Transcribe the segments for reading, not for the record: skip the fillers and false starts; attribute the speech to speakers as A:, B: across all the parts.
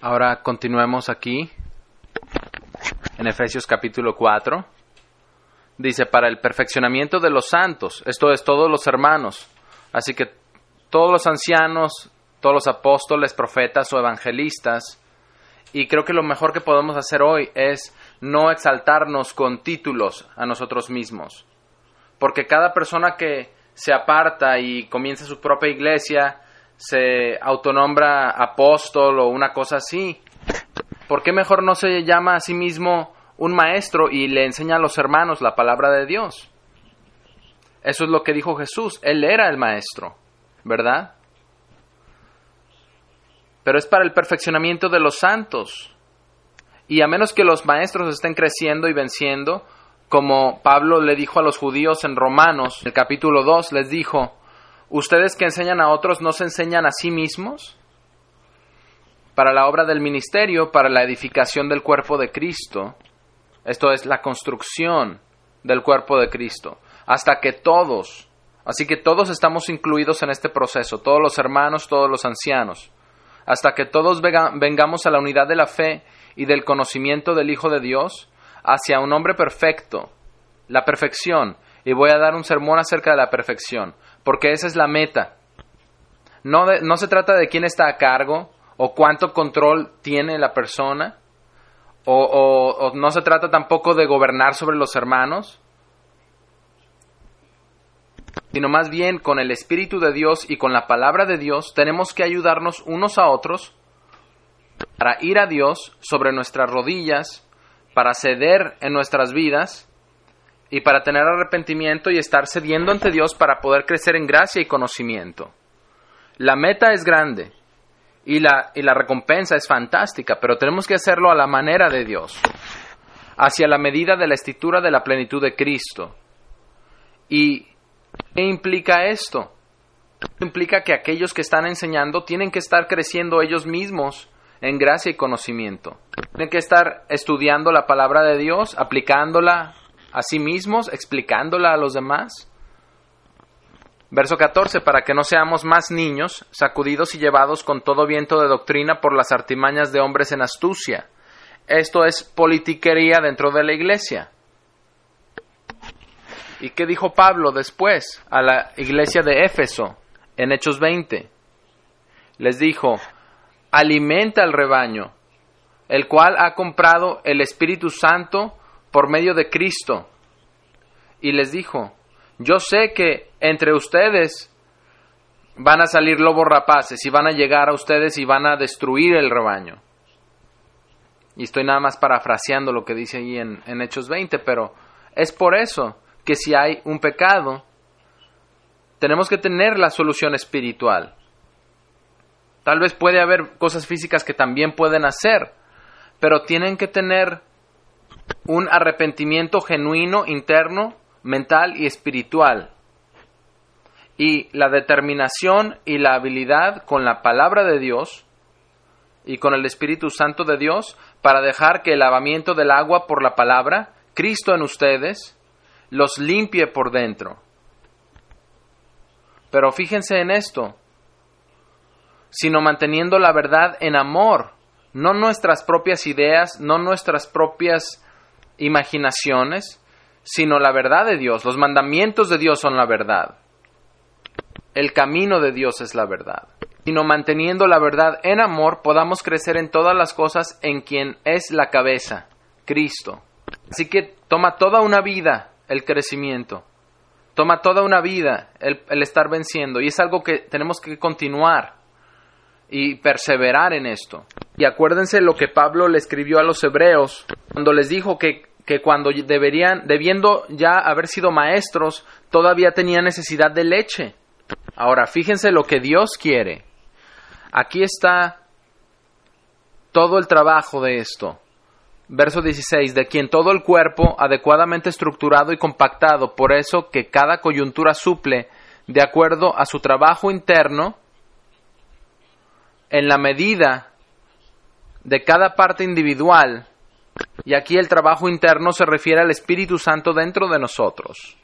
A: Ahora continuemos aquí en Efesios capítulo 4. Dice, para el perfeccionamiento de los santos, esto es, todos los hermanos. Así que todos los ancianos, todos los apóstoles, profetas o evangelistas. Y creo que lo mejor que podemos hacer hoy es no exaltarnos con títulos a nosotros mismos. Porque cada persona que se aparta y comienza su propia iglesia, se autonombra apóstol o una cosa así. ¿Por qué mejor no se llama a sí mismo un maestro y le enseña a los hermanos la palabra de Dios? Eso es lo que dijo Jesús. Él era el maestro, ¿verdad? Pero es para el perfeccionamiento de los santos. Y a menos que los maestros estén creciendo y venciendo, como Pablo le dijo a los judíos en Romanos, en el capítulo 2, les dijo, ¿ustedes que enseñan a otros no se enseñan a sí mismos? Para la obra del ministerio, para la edificación del cuerpo de Cristo, esto es la construcción del cuerpo de Cristo, hasta que todos, así que todos estamos incluidos en este proceso, todos los hermanos, todos los ancianos, hasta que todos vengamos a la unidad de la fe y del conocimiento del Hijo de Dios, hacia un hombre perfecto, la perfección. Y voy a dar un sermón acerca de la perfección, porque esa es la meta. No se trata de quién está a cargo, o cuánto control tiene la persona, o no se trata tampoco de gobernar sobre los hermanos, sino más bien con el Espíritu de Dios y con la palabra de Dios tenemos que ayudarnos unos a otros para ir a Dios sobre nuestras rodillas, para ceder en nuestras vidas y para tener arrepentimiento y estar cediendo ante Dios para poder crecer en gracia y conocimiento. La meta es grande y la recompensa es fantástica, pero tenemos que hacerlo a la manera de Dios, hacia la medida de la estatura de la plenitud de Cristo. ¿Y qué implica esto? Implica que aquellos que están enseñando tienen que estar creciendo ellos mismos en gracia y conocimiento. Tienen que estar estudiando la palabra de Dios, aplicándola a sí mismos, explicándola a los demás. Verso 14, para que no seamos más niños, sacudidos y llevados con todo viento de doctrina por las artimañas de hombres en astucia. Esto es politiquería dentro de la iglesia. ¿Y qué dijo Pablo después a la iglesia de Éfeso en Hechos 20? Les dijo, alimenta al rebaño, el cual ha comprado el Espíritu Santo por medio de Cristo. Y les dijo, yo sé que entre ustedes van a salir lobos rapaces y van a llegar a ustedes y van a destruir el rebaño. Y estoy nada más parafraseando lo que dice ahí en Hechos 20, pero es por eso que si hay un pecado, tenemos que tener la solución espiritual. Tal vez puede haber cosas físicas que también pueden hacer, pero tienen que tener un arrepentimiento genuino, interno, mental y espiritual. Y la determinación y la habilidad con la palabra de Dios y con el Espíritu Santo de Dios para dejar que el lavamiento del agua por la palabra, Cristo en ustedes, los limpie por dentro. Pero fíjense en esto, sino manteniendo la verdad en amor, no nuestras propias ideas, no nuestras propias imaginaciones, sino la verdad de Dios. Los mandamientos de Dios son la verdad. El camino de Dios es la verdad. Sino manteniendo la verdad en amor, podamos crecer en todas las cosas en quien es la cabeza, Cristo. Así que toma toda una vida el crecimiento. Toma toda una vida el estar venciendo. Y es algo que tenemos que continuar y perseverar en esto. Y acuérdense lo que Pablo le escribió a los hebreos cuando les dijo que cuando debiendo ya haber sido maestros, todavía tenían necesidad de leche. Ahora, fíjense lo que Dios quiere. Aquí está todo el trabajo de esto. Verso 16, de quien todo el cuerpo, adecuadamente estructurado y compactado, por eso que cada coyuntura suple, de acuerdo a su trabajo interno, en la medida de cada parte individual, y aquí el trabajo interno se refiere al Espíritu Santo dentro de nosotros.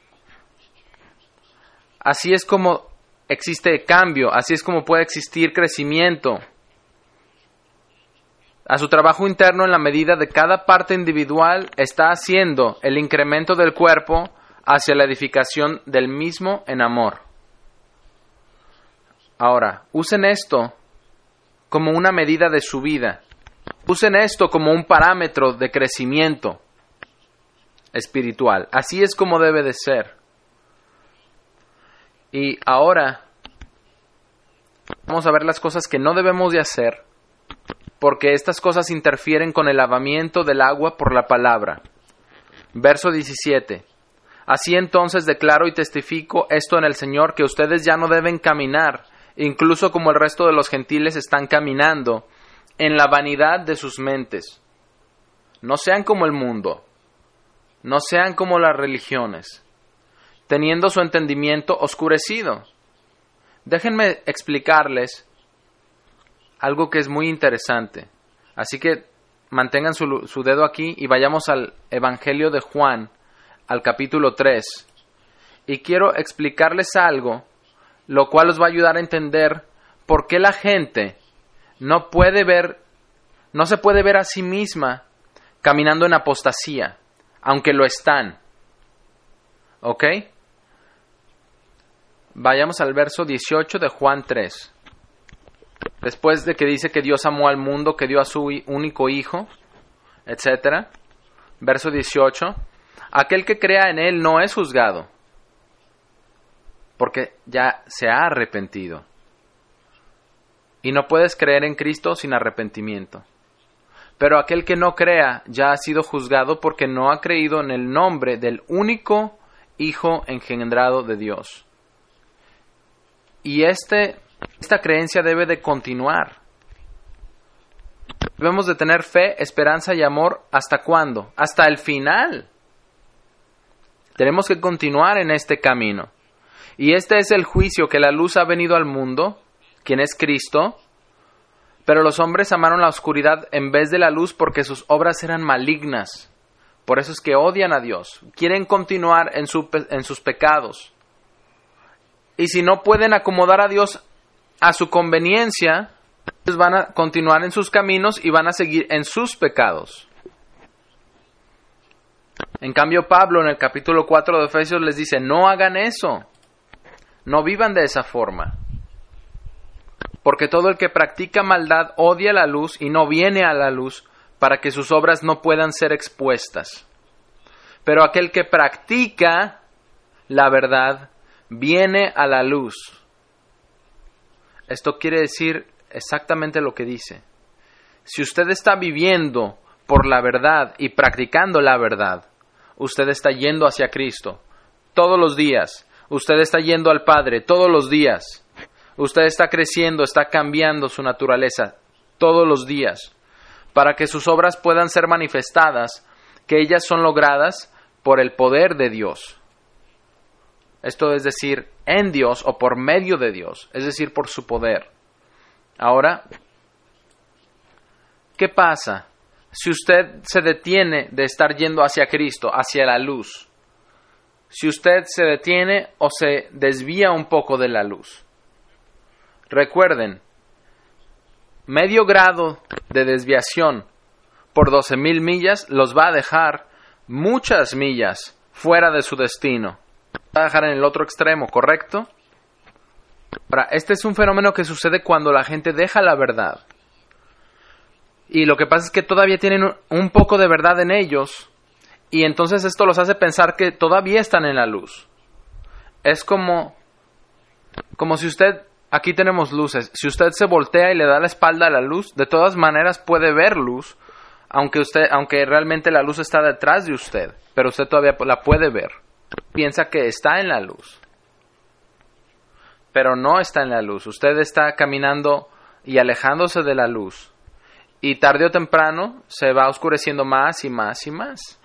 A: Así es como existe cambio, así es como puede existir crecimiento. a su trabajo interno en la medida de cada parte individual está haciendo el incremento del cuerpo hacia la edificación del mismo en amor. Ahora, usen esto como una medida de su vida. Usen esto como un parámetro de crecimiento espiritual. Así es como debe de ser. Y ahora vamos a ver las cosas que no debemos de hacer, porque estas cosas interfieren con el lavamiento del agua por la palabra. Verso 17. Así entonces declaro y testifico esto en el Señor, que ustedes ya no deben caminar, incluso como el resto de los gentiles están caminando, en la vanidad de sus mentes. No sean como el mundo, no sean como las religiones, teniendo su entendimiento oscurecido. Déjenme explicarles algo que es muy interesante. Así que mantengan su dedo aquí y vayamos al Evangelio de Juan, al capítulo 3. Y quiero explicarles algo, lo cual os va a ayudar a entender por qué la gente no se puede ver a sí misma caminando en apostasía, aunque lo están. ¿Ok? Vayamos al verso 18 de Juan 3. Después de que dice que Dios amó al mundo, que dio a su único Hijo, etc. Verso 18. Aquel que crea en Él no es juzgado, porque ya se ha arrepentido. Y no puedes creer en Cristo sin arrepentimiento. Pero aquel que no crea ya ha sido juzgado porque no ha creído en el nombre del único Hijo engendrado de Dios. Y esta creencia debe de continuar. Debemos de tener fe, esperanza y amor. ¿Hasta cuándo? Hasta el final. Tenemos que continuar en este camino. Y este es el juicio, que la luz ha venido al mundo, quien es Cristo, pero los hombres amaron la oscuridad en vez de la luz porque sus obras eran malignas. Por eso es que odian a Dios. Quieren continuar en sus pecados. Y si no pueden acomodar a Dios a su conveniencia, ellos van a continuar en sus caminos y van a seguir en sus pecados. En cambio, Pablo en el capítulo 4 de Efesios les dice, no hagan eso. No vivan de esa forma. Porque todo el que practica maldad odia la luz y no viene a la luz para que sus obras no puedan ser expuestas. Pero aquel que practica la verdad viene a la luz. Esto quiere decir exactamente lo que dice. Si usted está viviendo por la verdad y practicando la verdad, usted está yendo hacia Cristo todos los días. Usted está yendo al Padre todos los días. Usted está creciendo, está cambiando su naturaleza todos los días, para que sus obras puedan ser manifestadas, que ellas son logradas por el poder de Dios. Esto es decir, en Dios o por medio de Dios, es decir, por su poder. Ahora, ¿qué pasa si usted se detiene de estar yendo hacia Cristo, hacia la luz? Si usted se detiene o se desvía un poco de la luz. Recuerden, medio grado de desviación por 12,000 millas los va a dejar muchas millas fuera de su destino. Va a dejar en el otro extremo, ¿correcto? Ahora, este es un fenómeno que sucede cuando la gente deja la verdad. Y lo que pasa es que todavía tienen un poco de verdad en ellos, y entonces esto los hace pensar que todavía están en la luz. Es como si usted, aquí tenemos luces, si usted se voltea y le da la espalda a la luz, de todas maneras puede ver luz, aunque realmente la luz está detrás de usted, pero usted todavía la puede ver. Piensa que está en la luz, pero no está en la luz. Usted está caminando y alejándose de la luz, y tarde o temprano se va oscureciendo más y más y más,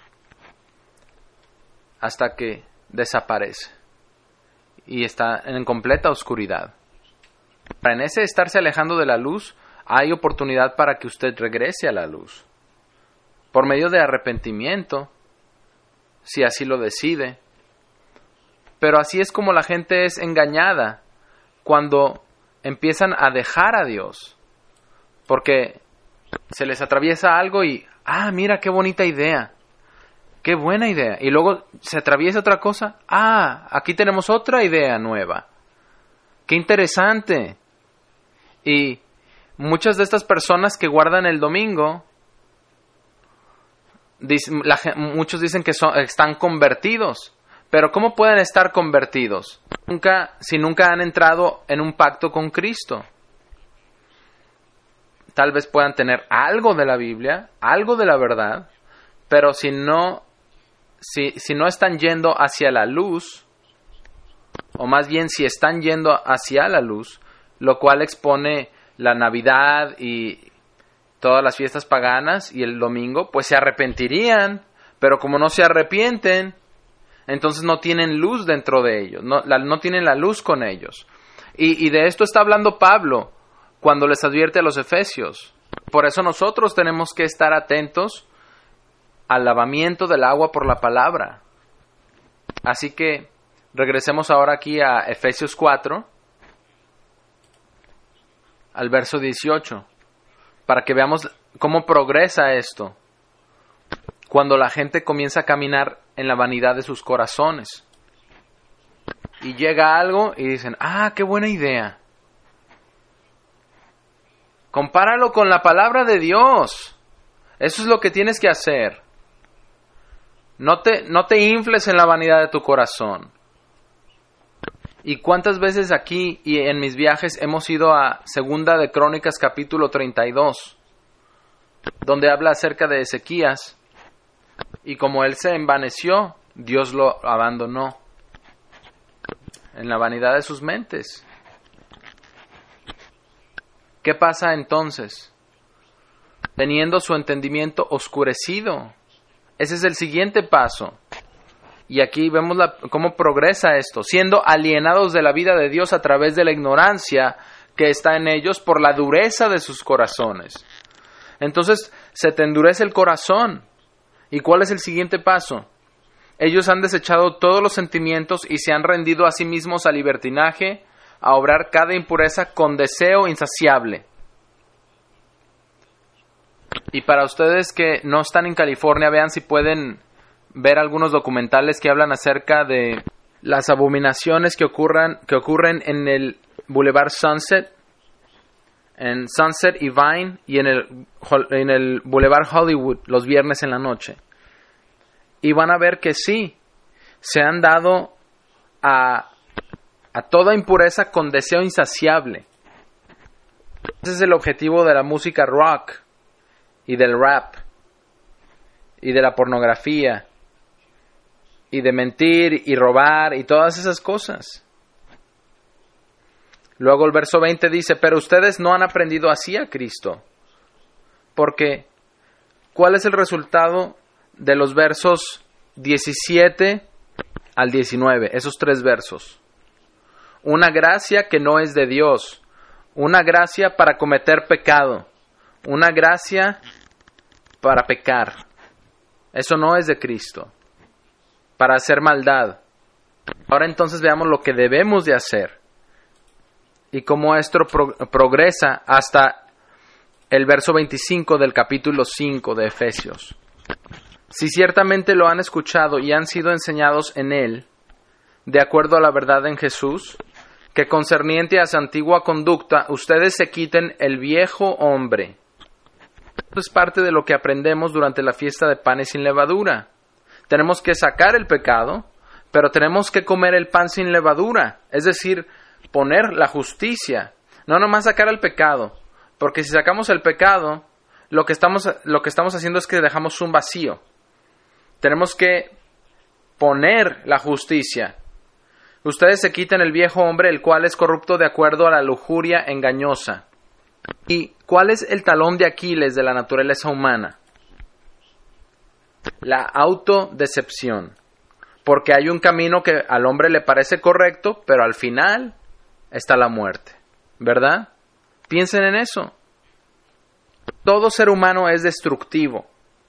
A: hasta que desaparece y está en completa oscuridad. En ese estarse alejando de la luz, hay oportunidad para que usted regrese a la luz, por medio de arrepentimiento, si así lo decide. Pero así es como la gente es engañada cuando empiezan a dejar a Dios, porque se les atraviesa algo y, mira qué bonita idea, qué buena idea. Y luego se atraviesa otra cosa, aquí tenemos otra idea nueva, qué interesante. Y muchas de estas personas que guardan el domingo, muchos dicen que están convertidos. Pero ¿cómo pueden estar convertidos si nunca han entrado en un pacto con Cristo? Tal vez puedan tener algo de la Biblia, algo de la verdad, pero si no están yendo hacia la luz, o más bien si están yendo hacia la luz, lo cual expone la Navidad y todas las fiestas paganas y el domingo, pues se arrepentirían, pero como no se arrepienten, entonces no tienen luz dentro de ellos, no tienen la luz con ellos. Y de esto está hablando Pablo cuando les advierte a los efesios. Por eso nosotros tenemos que estar atentos al lavamiento del agua por la palabra. Así que regresemos ahora aquí a Efesios 4, al verso 18, para que veamos cómo progresa esto cuando la gente comienza a caminar en la vanidad de sus corazones. Y llega algo y dicen, qué buena idea. Compáralo con la palabra de Dios. Eso es lo que tienes que hacer. No te infles en la vanidad de tu corazón. ¿Y cuántas veces aquí y en mis viajes hemos ido a Segunda de Crónicas capítulo 32, donde habla acerca de Ezequías? Y como él se envaneció, Dios lo abandonó en la vanidad de sus mentes. ¿Qué pasa entonces? Teniendo su entendimiento oscurecido. Ese es el siguiente paso. Y aquí vemos cómo progresa esto, siendo alienados de la vida de Dios a través de la ignorancia que está en ellos por la dureza de sus corazones. Entonces se te endurece el corazón. ¿Y cuál es el siguiente paso? Ellos han desechado todos los sentimientos y se han rendido a sí mismos al libertinaje, a obrar cada impureza con deseo insaciable. Y para ustedes que no están en California, vean si pueden ver algunos documentales que hablan acerca de las abominaciones que ocurren en el Boulevard Sunset, en Sunset y Vine, y en el Boulevard Hollywood los viernes en la noche. Y van a ver que sí, se han dado a toda impureza con deseo insaciable. Ese es el objetivo de la música rock y del rap y de la pornografía y de mentir y robar y todas esas cosas. Luego el verso 20 dice, pero ustedes no han aprendido así a Cristo. Porque, ¿cuál es el resultado de los versos 17 al 19? Esos 3 versos. Una gracia que no es de Dios. Una gracia para cometer pecado. Una gracia para pecar. Eso no es de Cristo. Para hacer maldad. Ahora entonces veamos lo que debemos de hacer. Y cómo esto progresa hasta el verso 25 del capítulo 5 de Efesios. Si ciertamente lo han escuchado y han sido enseñados en él, de acuerdo a la verdad en Jesús, que concerniente a su antigua conducta, ustedes se quiten el viejo hombre. Esto es parte de lo que aprendemos durante la fiesta de panes sin levadura. Tenemos que sacar el pecado, pero tenemos que comer el pan sin levadura, es decir, poner la justicia, no nomás sacar el pecado, porque si sacamos el pecado, lo que estamos haciendo es que dejamos un vacío. Tenemos que poner la justicia. Ustedes se quitan el viejo hombre, el cual es corrupto de acuerdo a la lujuria engañosa. ¿Y cuál es el talón de Aquiles de la naturaleza humana? La autodecepción. Porque hay un camino que al hombre le parece correcto, pero al final está la muerte, ¿verdad? Piensen en eso. Todo ser humano es destructivo.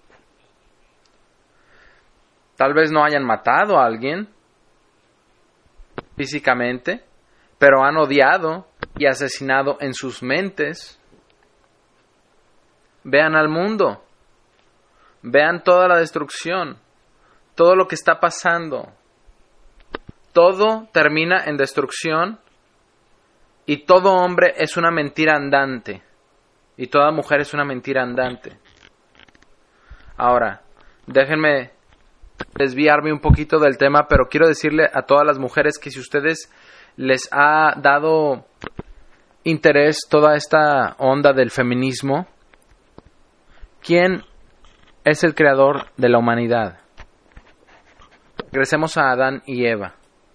A: Tal vez no hayan matado a alguien físicamente, pero han odiado y asesinado en sus mentes. Vean al mundo. Vean toda la destrucción. Todo lo que está pasando. Todo termina en destrucción. Y todo hombre es una mentira andante. Y toda mujer es una mentira andante. Ahora, déjenme desviarme un poquito del tema, pero quiero decirle a todas las mujeres que si ustedes les ha dado interés toda esta onda del feminismo, ¿quién es el creador de la humanidad? Regresemos a Adán y Eva.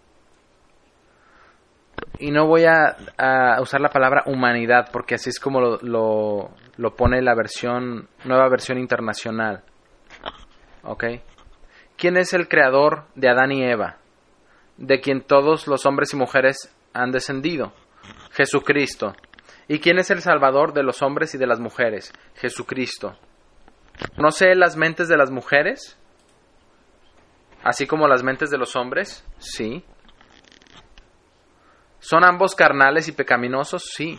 A: Y no voy a usar la palabra humanidad, porque así es como lo pone la nueva versión internacional. ¿Ok? ¿Quién es el creador de Adán y Eva? De quien todos los hombres y mujeres han descendido. Jesucristo. ¿Y quién es el salvador de los hombres y de las mujeres? Jesucristo. ¿Conoce las mentes de las mujeres? Así como las mentes de los hombres. Sí. ¿Son ambos carnales y pecaminosos? Sí.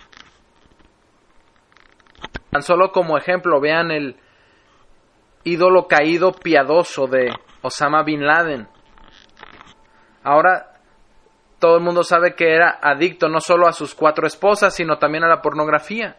A: Tan solo como ejemplo, vean el ídolo caído piadoso de Osama Bin Laden. Ahora todo el mundo sabe que era adicto no solo a sus 4 esposas, sino también a la pornografía.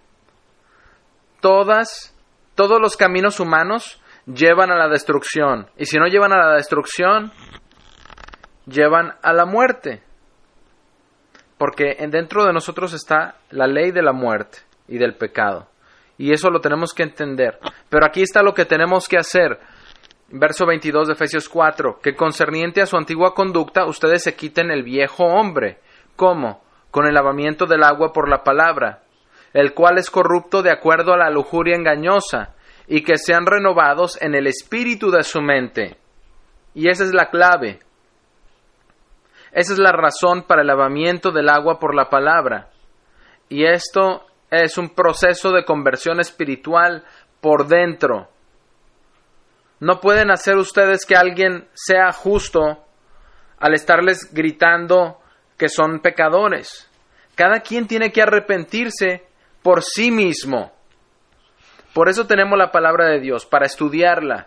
A: Todos los caminos humanos llevan a la destrucción. Y si no llevan a la destrucción, llevan a la muerte. Porque dentro de nosotros está la ley de la muerte y del pecado. Y eso lo tenemos que entender. Pero aquí está lo que tenemos que hacer. Verso 22 de Efesios 4. Que concerniente a su antigua conducta, ustedes se quiten el viejo hombre. ¿Cómo? Con el lavamiento del agua por la palabra, el cual es corrupto de acuerdo a la lujuria engañosa, y que sean renovados en el espíritu de su mente. Y esa es la clave. Esa es la razón para el lavamiento del agua por la palabra. Y esto es un proceso de conversión espiritual por dentro. No pueden hacer ustedes que alguien sea justo al estarles gritando que son pecadores. Cada quien tiene que arrepentirse por sí mismo. Por eso tenemos la palabra de Dios, para estudiarla.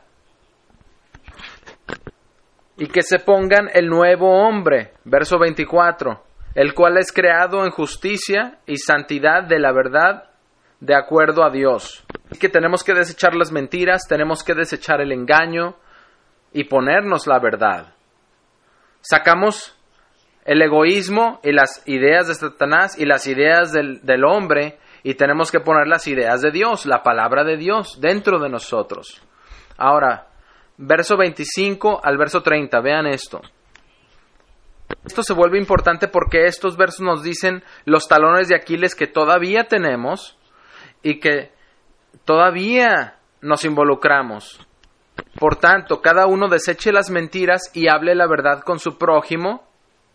A: Y que se pongan el nuevo hombre, verso 24, el cual es creado en justicia y santidad de la verdad de acuerdo a Dios. Y que tenemos que desechar las mentiras, tenemos que desechar el engaño y ponernos la verdad. Sacamos el egoísmo y las ideas de Satanás y las ideas del hombre y tenemos que poner las ideas de Dios, la palabra de Dios dentro de nosotros. Ahora, verso 25 al verso 30, vean esto. Esto se vuelve importante porque estos versos nos dicen los talones de Aquiles que todavía tenemos y que todavía nos involucramos. Por tanto, cada uno deseche las mentiras y hable la verdad con su prójimo.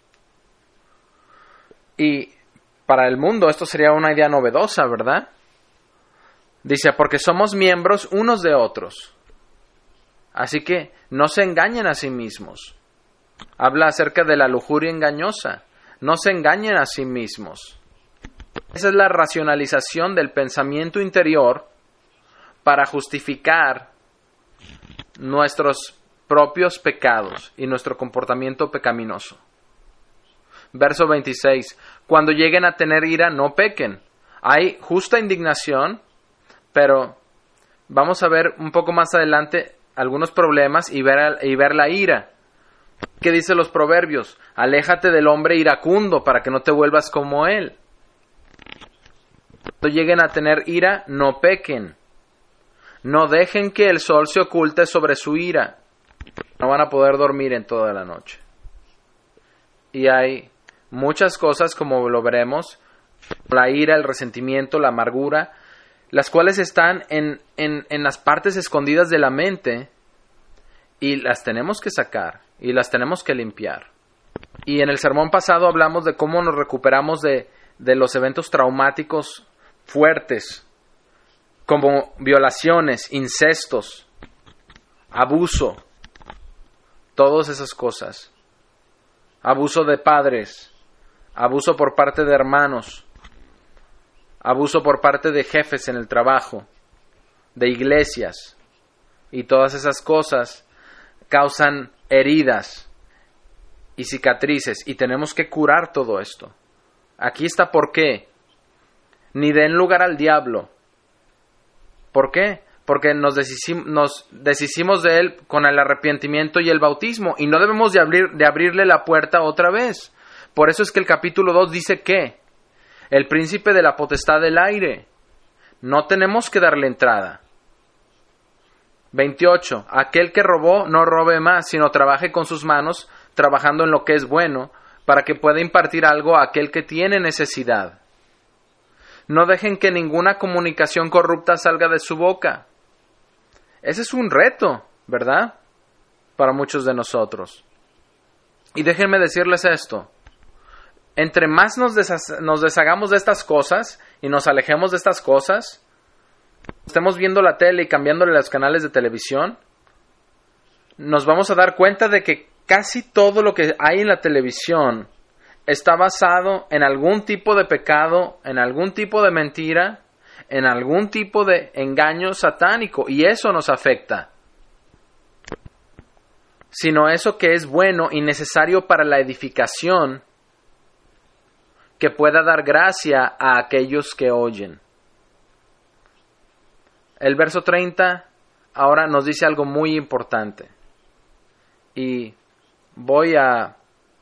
A: Y para el mundo esto sería una idea novedosa, ¿verdad? Dice, porque somos miembros unos de otros. Así que no se engañen a sí mismos. Habla acerca de la lujuria engañosa. No se engañen a sí mismos. Esa es la racionalización del pensamiento interior para justificar nuestros propios pecados y nuestro comportamiento pecaminoso. Verso 26. Cuando lleguen a tener ira, no pequen. Hay justa indignación, pero vamos a ver un poco más adelante algunos problemas y ver la ira. ¿Qué dicen los proverbios? Aléjate del hombre iracundo para que no te vuelvas como él. Cuando lleguen a tener ira, no pequen. No dejen que el sol se oculte sobre su ira. No van a poder dormir en toda la noche. Y hay muchas cosas, como lo veremos, la ira, el resentimiento, la amargura, las cuales están en las partes escondidas de la mente y las tenemos que sacar y las tenemos que limpiar. Y en el sermón pasado hablamos de cómo nos recuperamos de los eventos traumáticos fuertes, como violaciones, incestos, abuso, todas esas cosas. Abuso de padres, abuso por parte de hermanos, abuso por parte de jefes en el trabajo, de iglesias. Y todas esas cosas causan heridas y cicatrices. Y tenemos que curar todo esto. Aquí está por qué. Ni den lugar al diablo. ¿Por qué? Porque nos deshicimos de él con el arrepentimiento y el bautismo. Y no debemos de abrirle la puerta otra vez. Por eso es que el capítulo 2 dice que el príncipe de la potestad del aire. No tenemos que darle entrada. 28. Aquel que robó no robe más, sino trabaje con sus manos, trabajando en lo que es bueno, para que pueda impartir algo a aquel que tiene necesidad. No dejen que ninguna comunicación corrupta salga de su boca. Ese es un reto, ¿verdad? Para muchos de nosotros. Y déjenme decirles esto. Entre más nos deshagamos de estas cosas y nos alejemos de estas cosas, estemos viendo la tele y cambiándole los canales de televisión, nos vamos a dar cuenta de que casi todo lo que hay en la televisión está basado en algún tipo de pecado, en algún tipo de mentira, en algún tipo de engaño satánico, y eso nos afecta. Sino eso que es bueno y necesario para la edificación, que pueda dar gracia a aquellos que oyen. El verso 30 ahora nos dice algo muy importante. Y voy a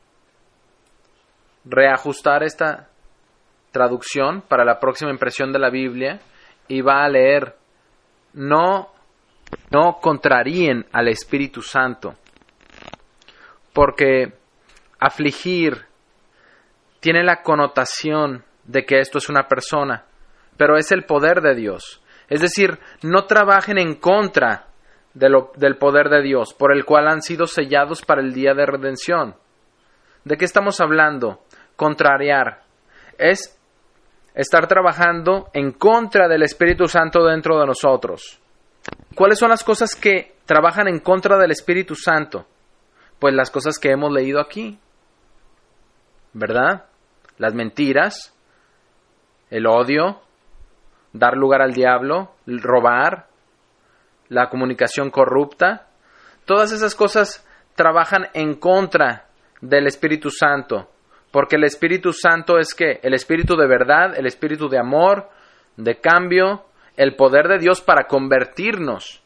A: reajustar esta traducción para la próxima impresión de la Biblia y va a leer: no contraríen al Espíritu Santo, porque afligir tiene la connotación de que esto es una persona, pero es el poder de Dios. Es decir, no trabajen en contra del poder de Dios, por el cual han sido sellados para el día de redención. ¿De qué estamos hablando? Contrariar. Es estar trabajando en contra del Espíritu Santo dentro de nosotros. ¿Cuáles son las cosas que trabajan en contra del Espíritu Santo? Pues las cosas que hemos leído aquí, ¿verdad? Las mentiras, el odio, dar lugar al diablo, robar, la comunicación corrupta. Todas esas cosas trabajan en contra del Espíritu Santo, porque el Espíritu Santo es ¿qué? El Espíritu de verdad, el Espíritu de amor, de cambio, el poder de Dios para convertirnos.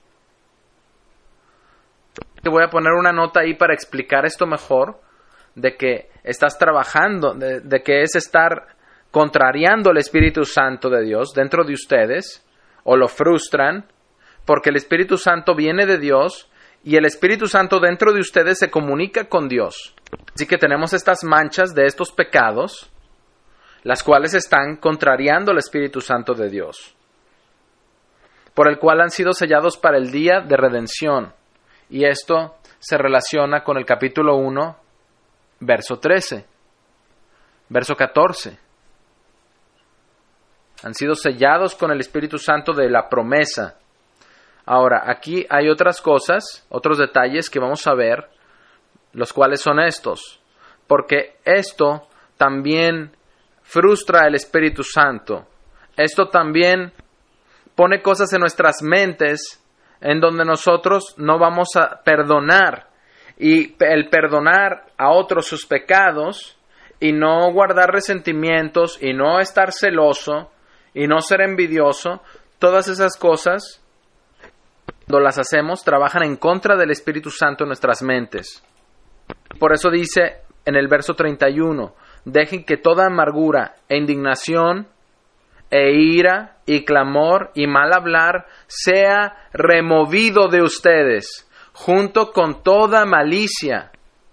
A: Te voy a poner una nota ahí para explicar esto mejor, de que estás trabajando, de que es estar contrariando el Espíritu Santo de Dios dentro de ustedes, o lo frustran, porque el Espíritu Santo viene de Dios, y el Espíritu Santo dentro de ustedes se comunica con Dios. Así que tenemos estas manchas de estos pecados, las cuales están contrariando el Espíritu Santo de Dios, por el cual han sido sellados para el día de redención. Y esto se relaciona con el capítulo 1, verso 13, verso 14. Han sido sellados con el Espíritu Santo de la promesa. Ahora, aquí hay otras cosas, otros detalles que vamos a ver, los cuales son estos. Porque esto también frustra el Espíritu Santo. Esto también pone cosas en nuestras mentes en donde nosotros no vamos a perdonar. Y el perdonar a otros sus pecados y no guardar resentimientos y no estar celoso y no ser envidioso, todas esas cosas, cuando las hacemos, trabajan en contra del Espíritu Santo en nuestras mentes. Por eso dice en el verso 31, dejen que toda amargura e indignación e ira y clamor y mal hablar sea removido de ustedes, junto con toda malicia.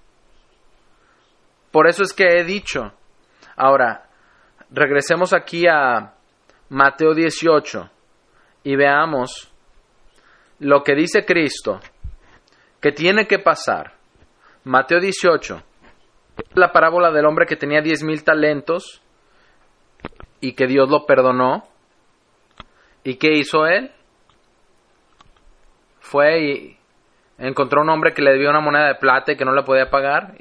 A: Por eso es que he dicho. Ahora, regresemos aquí a Mateo 18 y veamos lo que dice Cristo que tiene que pasar. Mateo 18, la parábola del hombre que tenía 10,000 talentos y que Dios lo perdonó. ¿Y qué hizo él? Fue y encontró un hombre que le debió una moneda de plata y que no le podía pagar,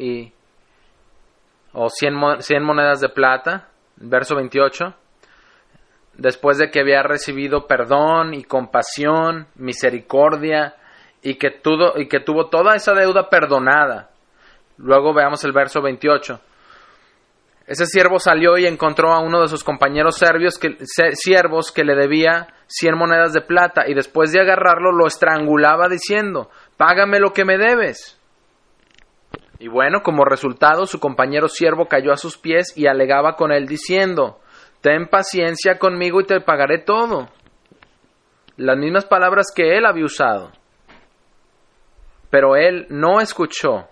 A: o 100 monedas de plata, verso 28. después de que había recibido perdón y compasión, misericordia, y que tuvo toda esa deuda perdonada. Luego veamos el verso 28. Ese siervo salió y encontró a uno de sus compañeros siervos que le debía 100 monedas de plata, y después de agarrarlo lo estrangulaba diciendo: «Págame lo que me debes». Y bueno, como resultado, su compañero siervo cayó a sus pies y alegaba con él diciendo: «Ten paciencia conmigo y te pagaré todo». Las mismas palabras que él había usado. Pero él no escuchó.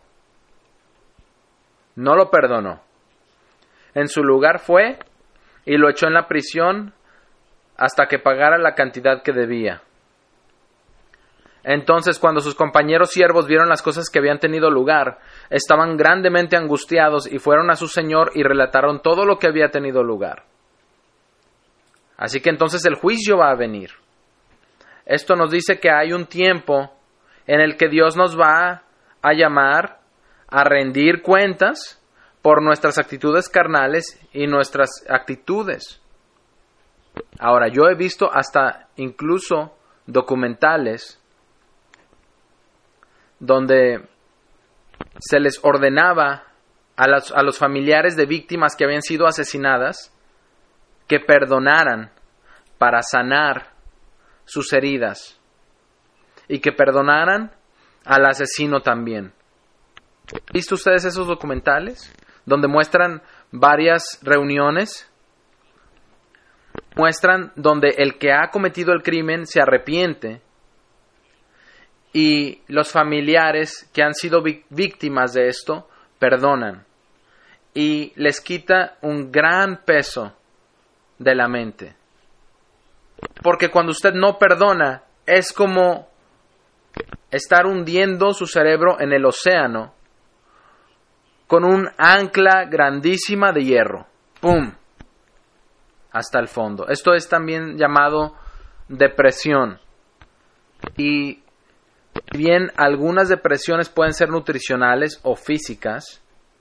A: No lo perdonó. En su lugar fue y lo echó en la prisión hasta que pagara la cantidad que debía. Entonces, cuando sus compañeros siervos vieron las cosas que habían tenido lugar, estaban grandemente angustiados y fueron a su señor y relataron todo lo que había tenido lugar. Así que entonces el juicio va a venir. Esto nos dice que hay un tiempo en el que Dios nos va a llamar a rendir cuentas por nuestras actitudes carnales y nuestras actitudes. Ahora, yo he visto hasta incluso documentales donde se les ordenaba a los familiares de víctimas que habían sido asesinadas que perdonaran para sanar sus heridas y que perdonaran al asesino también. ¿Han visto ustedes esos documentales donde muestran varias reuniones? Muestran donde el que ha cometido el crimen se arrepiente y los familiares que han sido víctimas de esto perdonan y les quita un gran peso de la mente. Porque cuando usted no perdona, es como estar hundiendo su cerebro en el océano con un ancla grandísima de hierro. ¡Pum! Hasta el fondo. Esto es también llamado depresión. Y bien, algunas depresiones pueden ser nutricionales o físicas.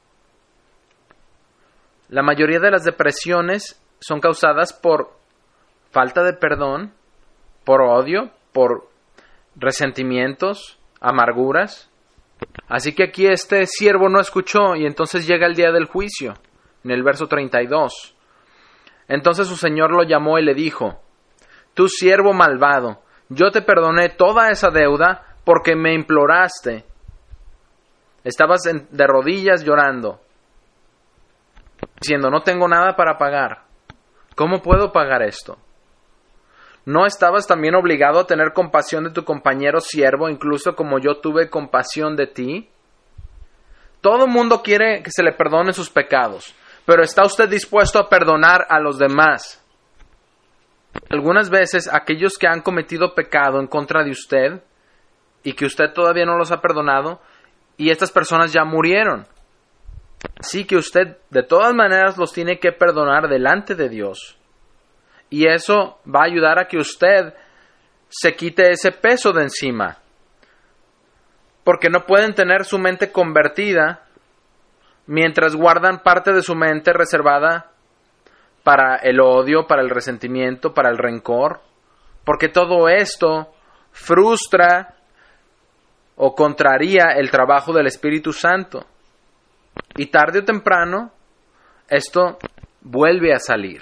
A: La mayoría de las depresiones son causadas por falta de perdón, por odio, por resentimientos, amarguras. Así que aquí este siervo no escuchó y entonces llega el día del juicio, en el verso 32. Entonces su señor lo llamó y le dijo: «Tú siervo malvado, yo te perdoné toda esa deuda porque me imploraste. Estabas de rodillas llorando, diciendo: no tengo nada para pagar. ¿Cómo puedo pagar esto? ¿No estabas también obligado a tener compasión de tu compañero siervo, incluso como yo tuve compasión de ti?» Todo mundo quiere que se le perdone sus pecados, pero ¿está usted dispuesto a perdonar a los demás? Algunas veces aquellos que han cometido pecado en contra de usted y que usted todavía no los ha perdonado, y estas personas ya murieron. Así que usted de todas maneras los tiene que perdonar delante de Dios. Y eso va a ayudar a que usted se quite ese peso de encima. Porque no pueden tener su mente convertida mientras guardan parte de su mente reservada para el odio, para el resentimiento, para el rencor. Porque todo esto frustra o contraría el trabajo del Espíritu Santo. Y tarde o temprano, esto vuelve a salir.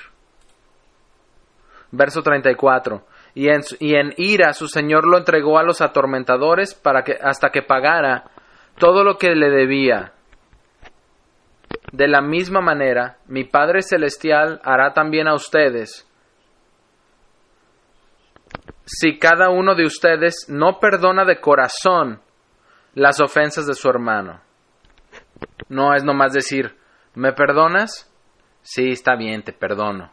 A: Verso 34. Y en ira su señor lo entregó a los atormentadores hasta que pagara todo lo que le debía. De la misma manera, mi Padre Celestial hará también a ustedes, si cada uno de ustedes no perdona de corazón las ofensas de su hermano. No es nomás decir: ¿me perdonas? Sí, está bien, te perdono.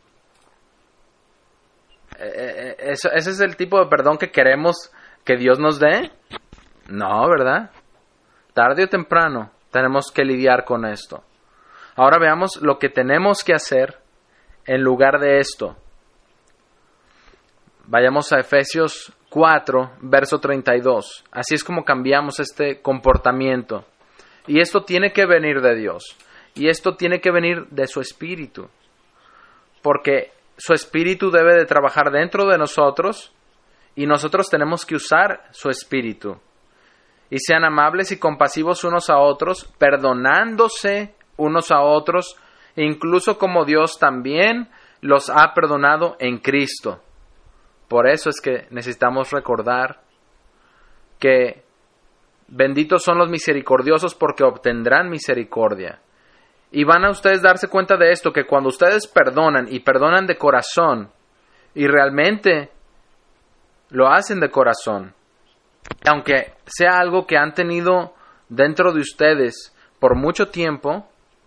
A: ¿Ese es el tipo de perdón que queremos que Dios nos dé? No, ¿verdad? Tarde o temprano tenemos que lidiar con esto. Ahora veamos lo que tenemos que hacer en lugar de esto. Vayamos a Efesios 4, verso 32. Así es como cambiamos este comportamiento. Y esto tiene que venir de Dios. Y esto tiene que venir de su Espíritu. Porque su espíritu debe de trabajar dentro de nosotros y nosotros tenemos que usar su espíritu. Y sean amables y compasivos unos a otros, perdonándose unos a otros, incluso como Dios también los ha perdonado en Cristo. Por eso es que necesitamos recordar que benditos son los misericordiosos porque obtendrán misericordia. Y van a ustedes darse cuenta de esto, que cuando ustedes perdonan y perdonan de corazón, y realmente lo hacen de corazón, aunque sea algo que han tenido dentro de ustedes por mucho tiempo,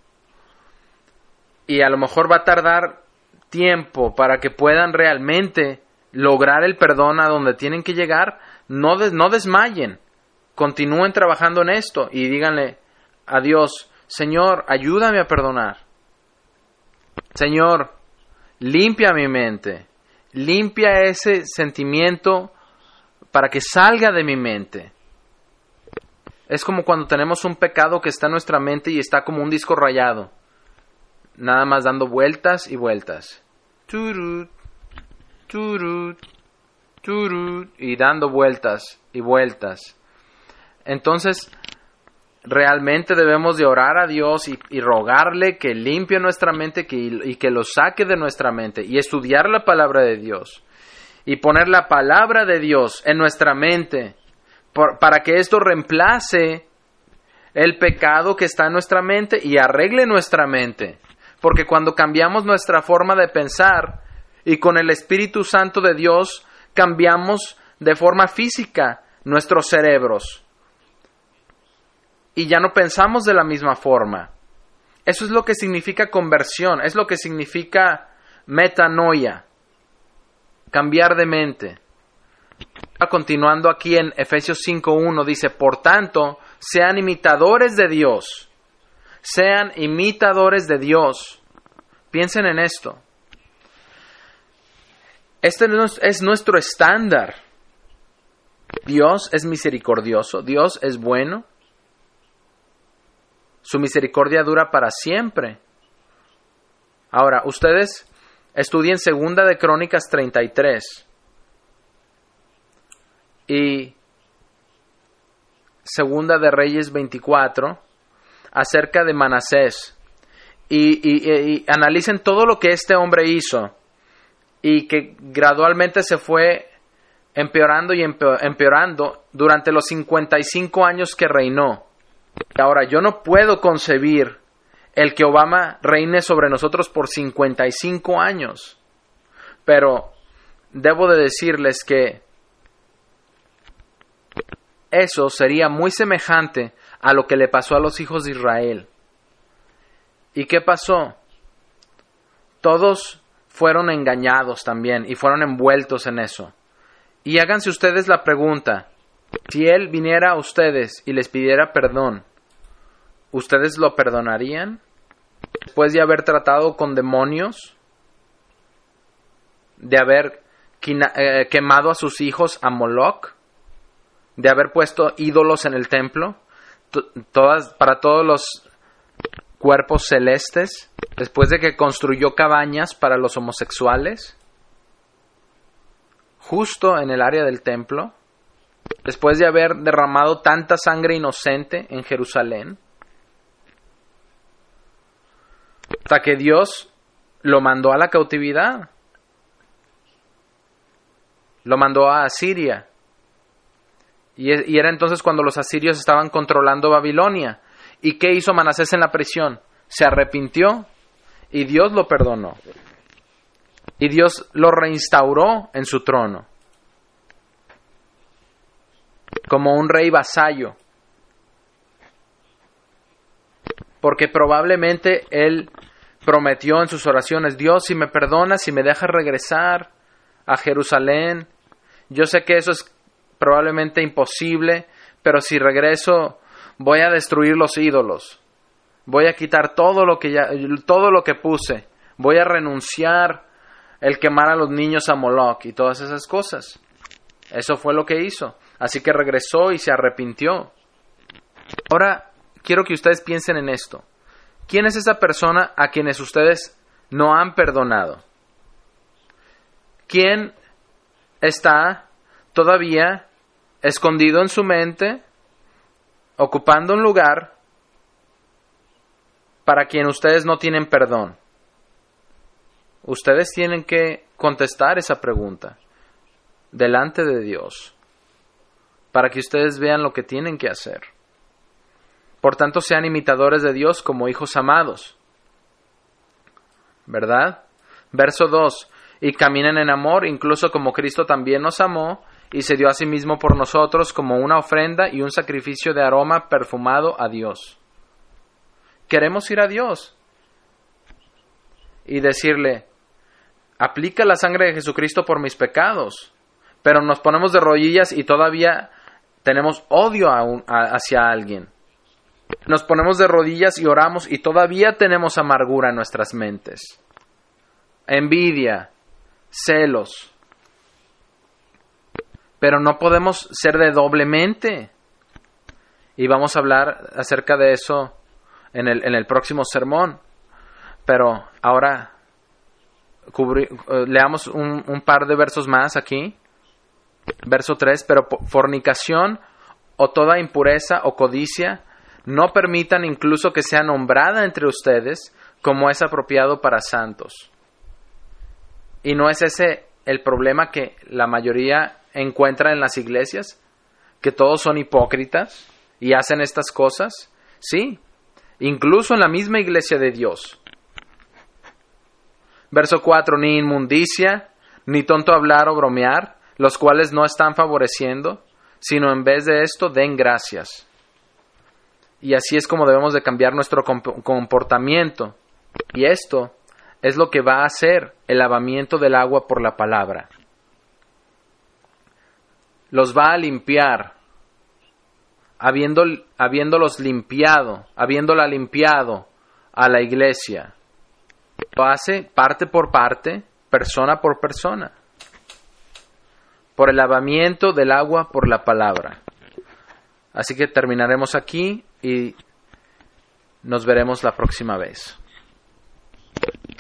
A: y a lo mejor va a tardar tiempo para que puedan realmente lograr el perdón a donde tienen que llegar, no desmayen, continúen trabajando en esto y díganle a Dios: Señor, ayúdame a perdonar. Señor, limpia mi mente, limpia ese sentimiento para que salga de mi mente. Es como cuando tenemos un pecado que está en nuestra mente y está como un disco rayado, nada más dando vueltas y vueltas. Turut, turut, turut, y dando vueltas y vueltas. Entonces, realmente debemos de orar a Dios y rogarle que limpie nuestra mente y que lo saque de nuestra mente y estudiar la palabra de Dios y poner la palabra de Dios en nuestra mente para que esto reemplace el pecado que está en nuestra mente y arregle nuestra mente. Porque cuando cambiamos nuestra forma de pensar y con el Espíritu Santo de Dios cambiamos de forma física nuestros cerebros. Y ya no pensamos de la misma forma. Eso es lo que significa conversión, es lo que significa metanoia, cambiar de mente. Continuando aquí en Efesios 5:1 dice: por tanto, sean imitadores de Dios. Sean imitadores de Dios. Piensen en esto. Este es nuestro estándar. Dios es misericordioso, Dios es bueno. Su misericordia dura para siempre. Ahora, ustedes estudien Segunda de Crónicas 33 y Segunda de Reyes 24 acerca de Manasés y analicen todo lo que este hombre hizo y que gradualmente se fue empeorando y empeorando durante los 55 años que reinó. Ahora, yo no puedo concebir el que Obama reine sobre nosotros por 55 años, pero debo de decirles que eso sería muy semejante a lo que le pasó a los hijos de Israel. ¿Y qué pasó? Todos fueron engañados también y fueron envueltos en eso. Y háganse ustedes la pregunta: si Él viniera a ustedes y les pidiera perdón, ¿ustedes lo perdonarían? Después de haber tratado con demonios, de haber quemado a sus hijos a Moloch, de haber puesto ídolos en el templo, para todos los cuerpos celestes, después de que construyó cabañas para los homosexuales, justo en el área del templo, después de haber derramado tanta sangre inocente en Jerusalén, hasta que Dios lo mandó a la cautividad, lo mandó a Asiria, y era entonces cuando los asirios estaban controlando Babilonia. ¿Y qué hizo Manasés en la prisión? Se arrepintió y Dios lo perdonó. Y Dios lo reinstauró en su trono como un rey vasallo. Porque probablemente él prometió en sus oraciones: Dios, si me perdonas, si me dejas regresar a Jerusalén, yo sé que eso es probablemente imposible, pero si regreso voy a destruir los ídolos, voy a quitar todo lo que puse, voy a renunciar el quemar a los niños a Moloch y todas esas cosas. Eso fue lo que hizo. Así que regresó y se arrepintió. Ahora quiero que ustedes piensen en esto. ¿Quién es esa persona a quienes ustedes no han perdonado? ¿Quién está todavía escondido en su mente, ocupando un lugar para quien ustedes no tienen perdón? Ustedes tienen que contestar esa pregunta delante de Dios para que ustedes vean lo que tienen que hacer. Por tanto, sean imitadores de Dios como hijos amados. ¿Verdad? Verso 2. Y caminen en amor, incluso como Cristo también nos amó y se dio a sí mismo por nosotros como una ofrenda y un sacrificio de aroma perfumado a Dios. Queremos ir a Dios y decirle: aplica la sangre de Jesucristo por mis pecados. Pero nos ponemos de rodillas y todavía tenemos odio hacia alguien. Nos ponemos de rodillas y oramos y todavía tenemos amargura en nuestras mentes. Envidia, celos. Pero no podemos ser de doble mente. Y vamos a hablar acerca de eso en el próximo sermón. Pero ahora leamos un par de versos más aquí. Verso 3. Pero fornicación o toda impureza o codicia no permitan incluso que sea nombrada entre ustedes como es apropiado para santos. ¿Y no es ese el problema que la mayoría encuentra en las iglesias? ¿Que todos son hipócritas y hacen estas cosas? Sí, incluso en la misma iglesia de Dios. Verso 4. Ni inmundicia, ni tonto hablar o bromear, los cuales no están favoreciendo, sino en vez de esto den gracias. Y así es como debemos de cambiar nuestro comportamiento. Y esto es lo que va a hacer el lavamiento del agua por la palabra. Los va a limpiar, habiéndola limpiado a la iglesia. Lo hace parte por parte, persona por persona, por el lavamiento del agua por la palabra. Así que terminaremos aquí y nos veremos la próxima vez.